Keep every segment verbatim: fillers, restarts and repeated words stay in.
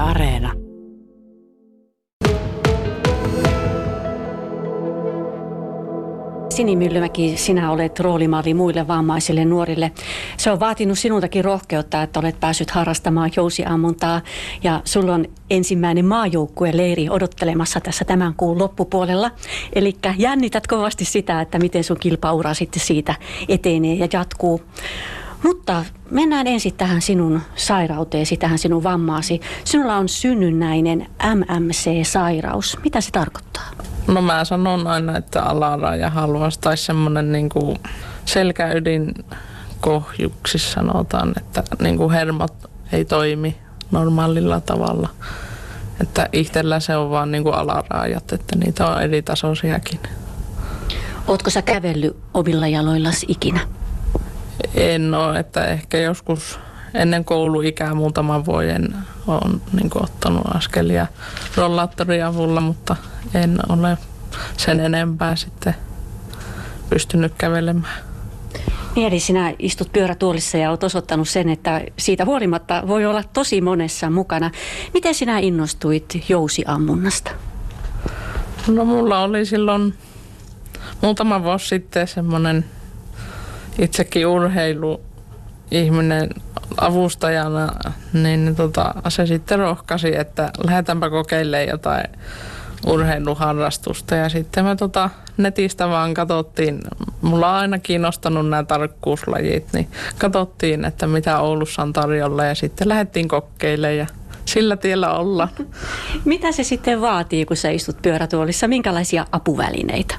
Areena. Sini Myllymäki, sinä olet roolimalli muille vammaisille nuorille. Se on vaatinut sinultakin rohkeutta, että olet päässyt harrastamaan jousiammuntaa. Ja sulla on ensimmäinen maajoukkueleiri odottelemassa tässä tämän kuun loppupuolella. Eli jännität kovasti sitä, että miten sun kilpaura sitten siitä etenee ja jatkuu. Mutta mennään ensin tähän sinun sairauteesi, tähän sinun vammaasi. Sinulla on synnynnäinen M M C-sairaus. Mitä se tarkoittaa? No mä sanon aina, että alaraja halvas tai semmoinen niinku selkäydin kohjuksissa sanotaan, että niinku hermot ei toimi normaalilla tavalla. Että itsellä se on vaan niinku alarajat, että niitä on eri tasoisiakin. Ootko sä kävellyt omilla jaloillasi ikinä? En ole, että ehkä joskus ennen kouluikää muutaman vuoden olen niin kuin ottanut askelia rollaattorin avulla, mutta en ole sen enempää sitten pystynyt kävelemään. Niin, eli sinä istut pyörätuolissa ja olet osoittanut sen, että siitä huolimatta voi olla tosi monessa mukana. Miten sinä innostuit jousiammunnasta? No mulla oli silloin muutama vuosi sitten semmoinen itsekin urheiluihminen avustajana, niin tota, se sitten rohkaisi, että lähdetäänpä kokeilemaan jotain urheiluharrastusta. Ja sitten me tota, netistä vaan katsottiin, mulla on aina kiinnostanut nämä tarkkuuslajit, niin katsottiin, että mitä Oulussa on tarjolla ja sitten lähdettiin kokeilemaan ja sillä tiellä ollaan. Mitä se sitten vaatii, kun sä istut pyörätuolissa? Minkälaisia apuvälineitä?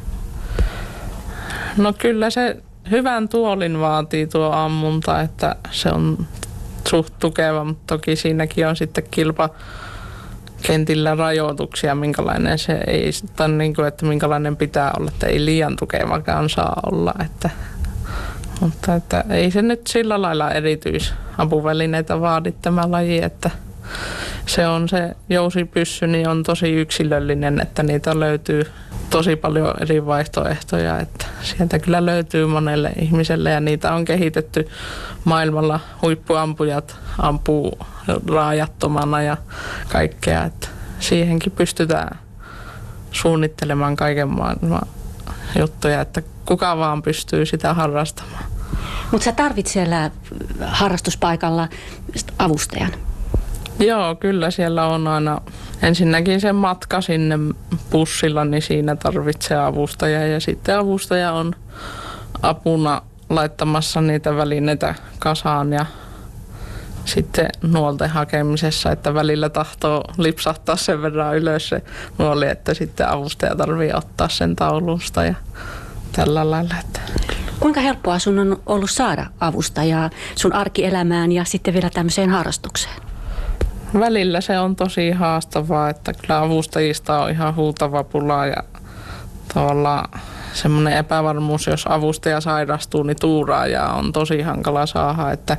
No kyllä se hyvän tuolin vaatii tuo ammunta, että se on suht tukeva, mutta toki siinäkin on sitten kilpakentillä rajoituksia, minkälainen se ei, tai niin kuin, että minkälainen pitää olla, että ei liian tukevakaan saa olla. Että, mutta että ei se nyt sillä lailla erityisapuvälineitä vaadi tämä laji, että se on se jousipyssy, niin on tosi yksilöllinen, että niitä löytyy tosi paljon eri vaihtoehtoja, että sieltä kyllä löytyy monelle ihmiselle ja niitä on kehitetty maailmalla. Huippuampujat ampuu raajattomana ja kaikkea, että siihenkin pystytään suunnittelemaan kaiken maailman juttuja, että kuka vaan pystyy sitä harrastamaan. Mutta sä tarvitset siellä harrastuspaikalla avustajan. Joo, kyllä siellä on aina ensinnäkin se matka sinne bussilla, niin siinä tarvitsee avustajaa ja sitten avustaja on apuna laittamassa niitä välineitä kasaan ja sitten nuolten hakemisessa, että välillä tahtoo lipsahtaa sen verran ylös se nuoli, että sitten avustaja tarvii ottaa sen taulusta ja tällä lailla. Kuinka helppoa sun on ollut saada avustajaa sun arkielämään ja sitten vielä tämmöiseen harrastukseen? Välillä se on tosi haastavaa, että kyllä avustajista on ihan huutava pula ja tavallaan semmoinen epävarmuus, jos avustaja sairastuu, niin tuuraaja on tosi hankala saada, että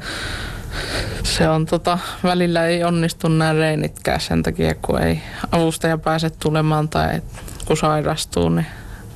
se on tota, välillä ei onnistu nämä reenitkään sen takia, kun ei avustaja pääse tulemaan tai kun sairastuu, niin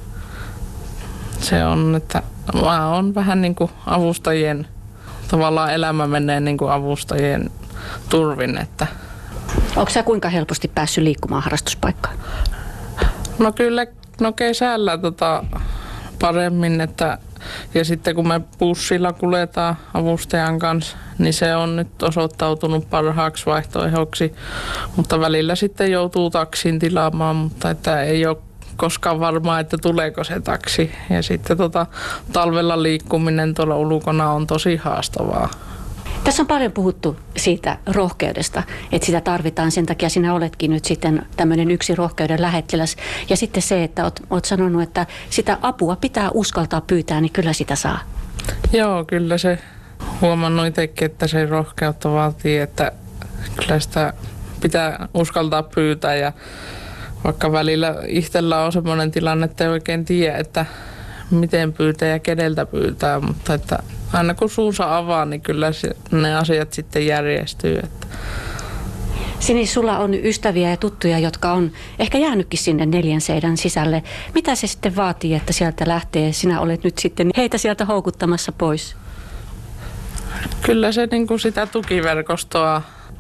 se on, että mä oon vähän niin kuin avustajien, tavallaan elämä menee niin kuin avustajien turvin, että onko sä kuinka helposti päässyt liikkumaan harrastuspaikkaan? No kyllä, no kesällä tota paremmin, että ja sitten kun me bussilla kuljetaan avustajan kanssa, niin se on nyt osoittautunut parhaaksi vaihtoehdoksi, mutta välillä sitten joutuu taksin tilaamaan, mutta että ei ole koskaan varmaa, että tuleeko se taksi. Ja sitten tota, talvella liikkuminen tuolla ulkona on tosi haastavaa. Tässä on paljon puhuttu siitä rohkeudesta, että sitä tarvitaan, sen takia sinä oletkin nyt sitten tämmöinen yksi rohkeuden lähettiläs. Ja sitten se, että oot, oot sanonut, että sitä apua pitää uskaltaa pyytää, niin kyllä sitä saa. Joo, kyllä se huomannut itsekin, että se rohkeutta vaatii, että kyllä sitä pitää uskaltaa pyytää. Ja vaikka välillä itsellä on semmoinen tilanne, että ei oikein tiedä, että miten pyytää ja keneltä pyytää, mutta että aina kun suunsa avaa, niin kyllä ne asiat sitten järjestyy. Että. Sini, sulla on ystäviä ja tuttuja, jotka on ehkä jäänytkin sinne neljän seinän sisälle. Mitä se sitten vaatii, että sieltä lähtee? Sinä olet nyt sitten heitä sieltä houkuttamassa pois. Kyllä se niin kuin sitä tukiverkostoa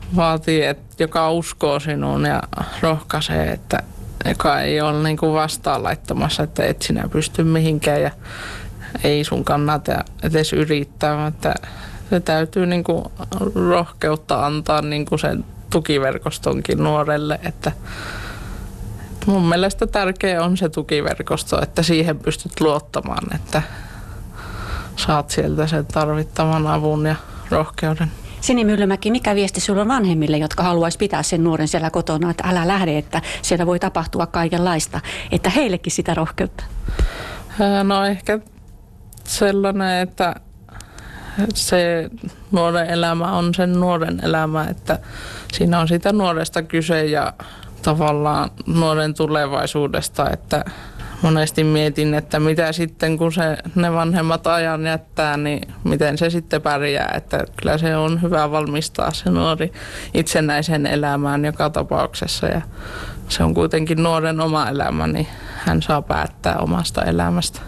vaatii, että joka uskoo sinuun ja rohkaisee, että joka ei ole niin kuin vastaan laittamassa, että et sinä pysty mihinkään ja ei sun kannata edes yrittää, että se täytyy niin kuin rohkeutta antaa niin kuin sen tukiverkostonkin nuorelle, että mun mielestä tärkeä on se tukiverkosto, että siihen pystyt luottamaan, että saat sieltä sen tarvittavan avun ja rohkeuden. Sini Myllymäki, mikä viesti sulla on vanhemmille, jotka haluaisi pitää sen nuoren siellä kotona, että älä lähde, että siellä voi tapahtua kaikenlaista, että heillekin sitä rohkeutta? No ehkä sellainen, että se nuoren elämä on sen nuoren elämä, että siinä on sitä nuoresta kyse ja tavallaan nuoren tulevaisuudesta, että monesti mietin, että mitä sitten kun se, ne vanhemmat ajan jättää, niin miten se sitten pärjää, että kyllä se on hyvä valmistaa se nuori itsenäisen elämään joka tapauksessa ja se on kuitenkin nuoren oma elämä, niin hän saa päättää omasta elämästä.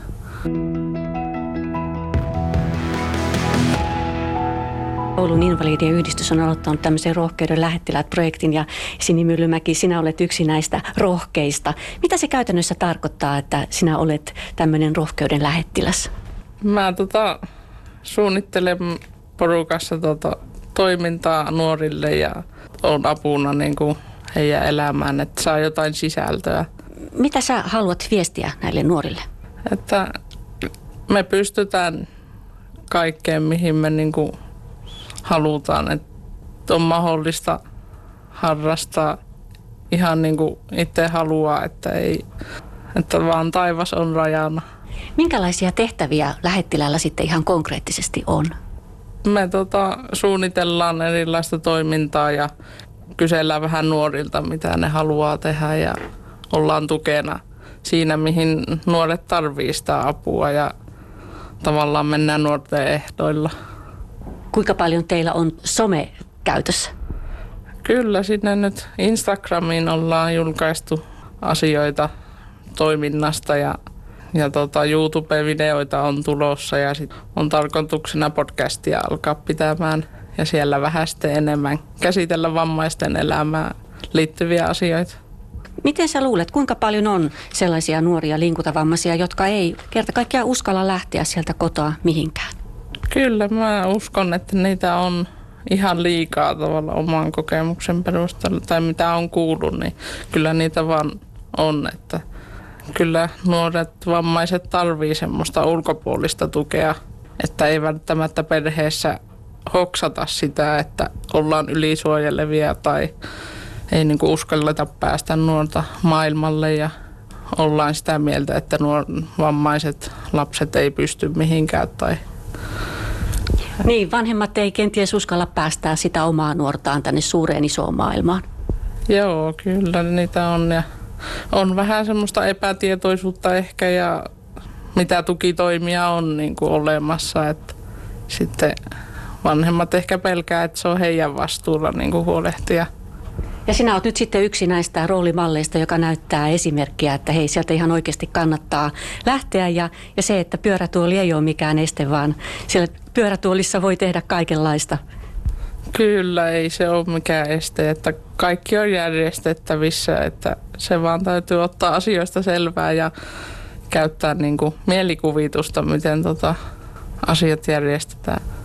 Oulun Invalidien yhdistys on aloittanut tämmöisen rohkeuden lähettiläät-projektin ja Sini Myllymäki, sinä olet yksi näistä rohkeista. Mitä se käytännössä tarkoittaa, että sinä olet tämmöinen rohkeuden lähettiläs? Mä tota, suunnittelen porukassa tota, toimintaa nuorille ja on apuna niin kuin heidän elämään, että saa jotain sisältöä. Mitä sä haluat viestiä näille nuorille? Että me pystytään kaikkeen, mihin me niin kuin halutaan, että on mahdollista harrastaa ihan niin kuin itse haluaa, että, ei, että vaan taivas on rajana. Minkälaisia tehtäviä lähettiläällä sitten ihan konkreettisesti on? Me tota, suunnitellaan erilaista toimintaa ja kysellään vähän nuorilta, mitä ne haluaa tehdä ja ollaan tukena siinä, mihin nuoret tarvitsee sitä apua ja tavallaan mennään nuorten ehdoilla. Kuinka paljon teillä on some käytössä? Kyllä, sinne nyt Instagramiin ollaan julkaistu asioita toiminnasta ja, ja tota YouTube-videoita on tulossa ja sit on tarkoituksena podcastia alkaa pitämään ja siellä vähän sitten enemmän käsitellä vammaisten elämään liittyviä asioita. Miten sä luulet, kuinka paljon on sellaisia nuoria liikuntavammaisia, jotka ei kerta kaikkiaan uskalla lähteä sieltä kotoa mihinkään? Kyllä, mä uskon, että niitä on ihan liikaa tavallaan oman kokemuksen perusteella tai mitä on kuullut, niin kyllä niitä vaan on, että kyllä nuoret vammaiset tarvii semmoista ulkopuolista tukea, että ei välttämättä perheessä hoksata sitä, että ollaan ylisuojelevia tai ei niinku uskalleta päästä nuorta maailmalle ja ollaan sitä mieltä, että nuor vammaiset lapset ei pysty mihinkään tai niin, vanhemmat ei kenties uskalla päästää sitä omaa nuortaan tänne suureen isoon maailmaan. Joo, kyllä niitä on ja on vähän semmoista epätietoisuutta ehkä ja mitä tukitoimia on niin kuin olemassa, että sitten vanhemmat ehkä pelkää, että se on heidän vastuulla niin kuin huolehtia. Ja sinä olet nyt sitten yksi näistä roolimalleista, joka näyttää esimerkkiä, että hei, sieltä ihan oikeasti kannattaa lähteä. Ja, ja se, että pyörätuoli ei ole mikään este, vaan siellä pyörätuolissa voi tehdä kaikenlaista. Kyllä, ei se ole mikään este, että kaikki on järjestettävissä, että se vaan täytyy ottaa asioista selvää ja käyttää niin kuin mielikuvitusta, miten tota asiat järjestetään.